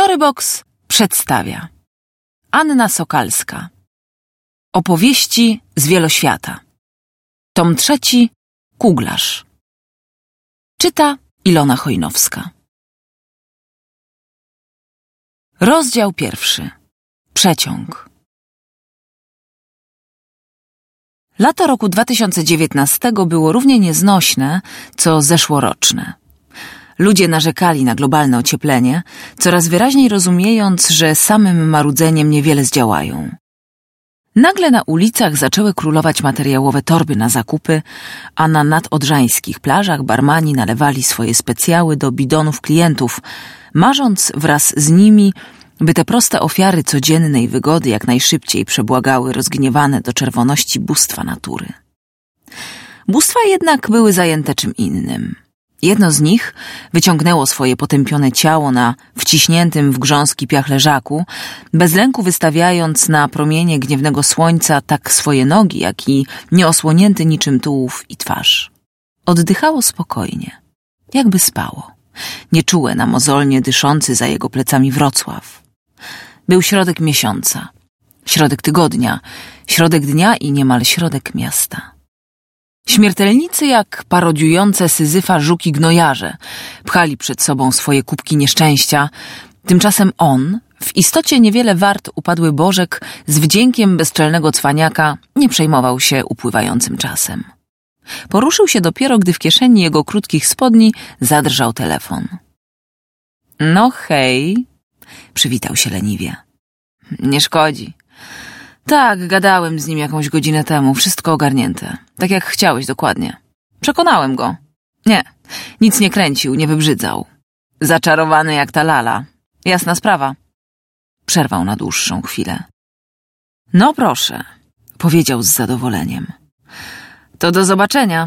Storybox przedstawia Anna Sokalska. Opowieści z Wieloświata. Tom 3. Kuglarz. Czyta Ilona Chojnowska. Rozdział 1. Przeciąg. Lato roku 2019 było równie nieznośne, co zeszłoroczne. Ludzie narzekali na globalne ocieplenie, coraz wyraźniej rozumiejąc, że samym marudzeniem niewiele zdziałają. Nagle na ulicach zaczęły królować materiałowe torby na zakupy, a na nadodrzańskich plażach barmani nalewali swoje specjały do bidonów klientów, marząc wraz z nimi, by te proste ofiary codziennej wygody jak najszybciej przebłagały rozgniewane do czerwoności bóstwa natury. Bóstwa jednak były zajęte czym innym. Jedno z nich wyciągnęło swoje potępione ciało na wciśniętym w grząski piach leżaku, bez lęku wystawiając na promienie gniewnego słońca tak swoje nogi, jak i nieosłonięty niczym tułów i twarz. Oddychało spokojnie, jakby spało, nieczułe na mozolnie dyszący za jego plecami Wrocław. Był środek miesiąca, środek tygodnia, środek dnia i niemal środek miasta. Śmiertelnicy jak parodiujące Syzyfa żuki gnojarze pchali przed sobą swoje kubki nieszczęścia, tymczasem on, w istocie niewiele wart upadły bożek, z wdziękiem bezczelnego cwaniaka nie przejmował się upływającym czasem. Poruszył się dopiero, gdy w kieszeni jego krótkich spodni zadrżał telefon. No hej, przywitał się leniwie. Nie szkodzi. Tak, gadałem z nim jakąś godzinę temu, wszystko ogarnięte. Tak jak chciałeś, dokładnie. Przekonałem go. Nie, nic nie kręcił, nie wybrzydzał. Zaczarowany jak ta lala. Jasna sprawa. Przerwał na dłuższą chwilę. No proszę, powiedział z zadowoleniem. To do zobaczenia.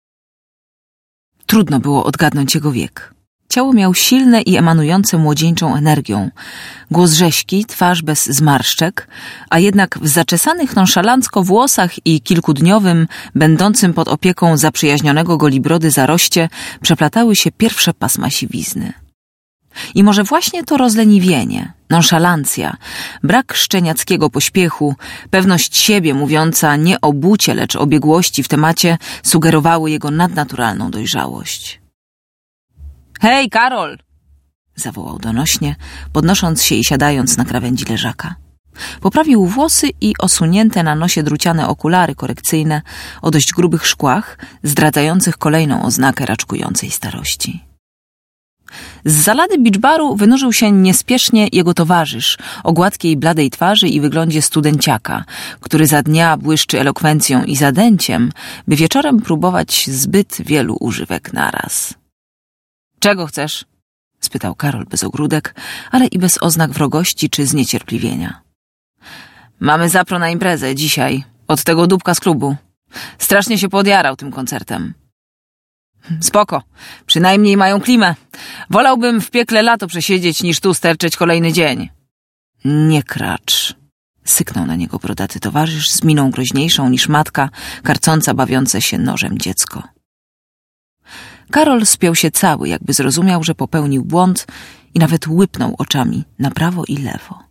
Trudno było odgadnąć jego wiek. Ciało miał silne i emanujące młodzieńczą energią. Głos rześki, twarz bez zmarszczek, a jednak w zaczesanych nonszalancko włosach i kilkudniowym, będącym pod opieką zaprzyjaźnionego golibrody zaroście przeplatały się pierwsze pasma siwizny. I może właśnie to rozleniwienie, nonszalancja, brak szczeniackiego pośpiechu, pewność siebie mówiąca nie o bucie, lecz o biegłości w temacie sugerowały jego nadnaturalną dojrzałość. Hej, Karol! Zawołał donośnie, podnosząc się i siadając na krawędzi leżaka. Poprawił włosy i osunięte na nosie druciane okulary korekcyjne o dość grubych szkłach, zdradzających kolejną oznakę raczkującej starości. Z zalady beach baru wynurzył się niespiesznie jego towarzysz o gładkiej, bladej twarzy i wyglądzie studenciaka, który za dnia błyszczy elokwencją i zadęciem, by wieczorem próbować zbyt wielu używek naraz. Czego chcesz? Spytał Karol bez ogródek, ale i bez oznak wrogości czy zniecierpliwienia. Mamy zapro na imprezę dzisiaj, od tego dupka z klubu. Strasznie się podjarał tym koncertem. Spoko, przynajmniej mają klimę. Wolałbym w piekle lato przesiedzieć, niż tu sterczeć kolejny dzień. Nie kracz, syknął na niego brodaty towarzysz z miną groźniejszą niż matka, karcąca bawiące się nożem dziecko. Karol spiął się cały, jakby zrozumiał, że popełnił błąd i nawet łypnął oczami na prawo i lewo.